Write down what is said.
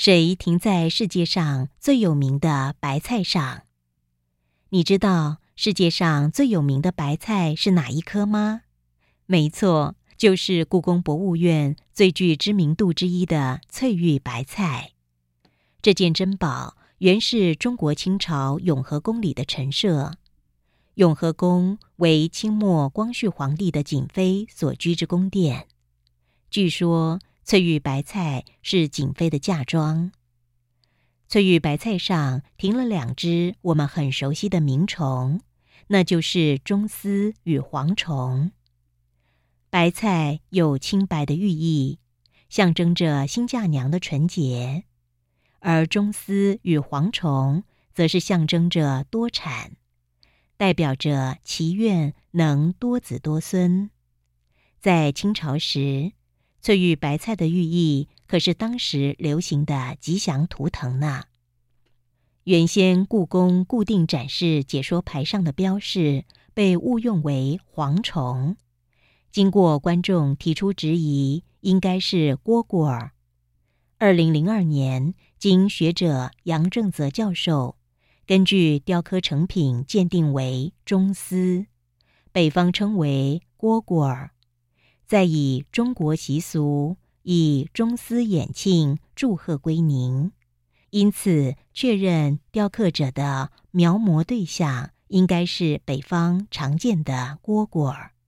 谁停在世界上最有名的白菜上？你知道世界上最有名的白菜是哪一颗吗？没错，就是故宫博物院最具知名度之一的翠玉白菜。这件珍宝原是中国清朝永和宫里的陈设。永和宫为清末光绪皇帝的瑾妃所居之宫殿。据说翠玉白菜是瑾妃的嫁妆。翠玉白菜上停了2只我们很熟悉的鸣虫，那就是螽斯与蝗虫。白菜有清白的寓意，象征着新嫁娘的纯洁，而螽斯与蝗虫则是象征着多产，代表着祈愿能多子多孙。在清朝时，翠玉白菜的寓意可是当时流行的吉祥图腾呢。原先故宫固定展示解说牌上的标示被误用为蝗虫，经过观众提出质疑，应该是蝈蝈儿。2002年，经学者杨正泽教授根据雕刻成品鉴定为螽斯，北方称为蝈蝈儿，再以中国习俗以螽斯演庆祝贺归宁，因此确认雕刻者的描摹对象应该是北方常见的蝈蝈儿。